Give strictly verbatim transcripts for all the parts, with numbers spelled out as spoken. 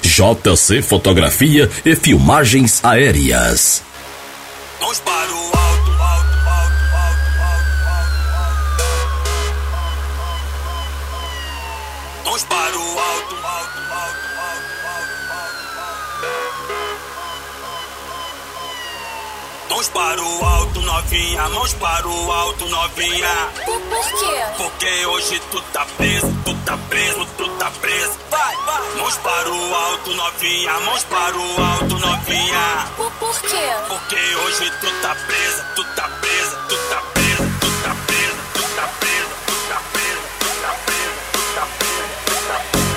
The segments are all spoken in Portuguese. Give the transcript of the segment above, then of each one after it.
J C Fotografia e Filmagens Aéreas. Mãos para o alto, alto, alto, alto, alto, alto. Mãos para o alto, alto, alto, alto, alto. Mãos para o alto, novinha, mãos para o alto, novinha. Por, por quê? Porque hoje tu tá preso, tu tá preso, tu tá preso. Vai, vai. Mãos para o alto, novinha, mãos para o alto, novinha. Por, por quê? Porque hoje tu tá presa, tu tá presa, tu tá presa, tu tá presa, tu tá presa, tu tá presa, tu tá presa, tu tá presa, tu tá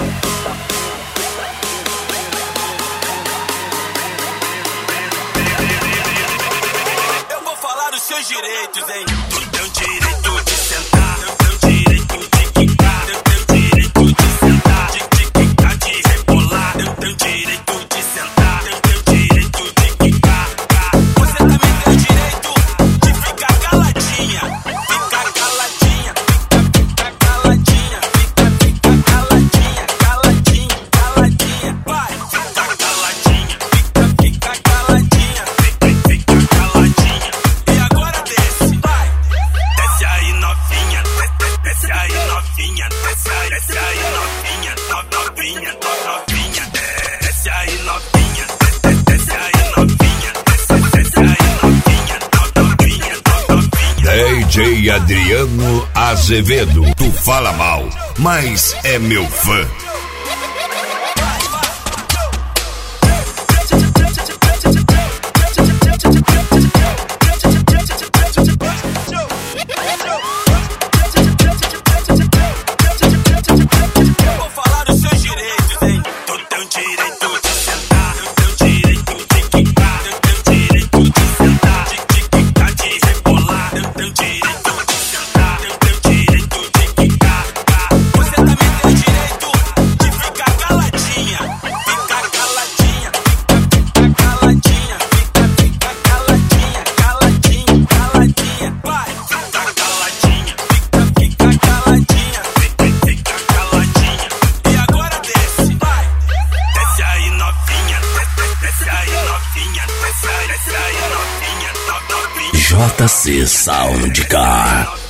presa. Eu vou falar os seus direitos, hein? Tu tem o direito de sentar, eu tenho o direito de quicar, eu tenho o direito de sentar, de, de quicar, de rebolar, eu tenho o direito de sentar, eu tenho o direito de quicar. Você também tem o direito de ficar caladinha, ficar caladinha, ficar, ficar caladinha, ficar, ficar caladinha, caladinha, caladinha, vai, ficar caladinha, ficar, ficar caladinha, ficar, ficar caladinha. E agora desce, vai, desce aí novinha, desce, desce aí novinha, desce aí, desce aí novinha, no- novinha, no- novinha, desce aí novinha, desce, desce aí novinha, desce, desce aí novinha, no- novinha, no- novinha. D J Adriano Azevedo, tu fala mal, mas é meu fã. Eu vou falar os seus direitos, hein? Tu tem o direito de sentar, eu tenho o direito de quicar, eu tenho o direito de sentar, de, de quicar, de rebolar, eu tenho o direito de sentar, eu tenho o direito de quicar. Você também tem o direito de ficar caladinha, ficar caladinha, ficar, ficar caladinha, ficar, ficar caladinha, caladinha, caladinha, vai, ficar caladinha, ficar, ficar caladinha, ficar, ficar caladinha. E agora desce, vai, desce aí novinha, desce, desce aí novinha, desce aí, desce aí novinha, no- novinha. J C Soundcar.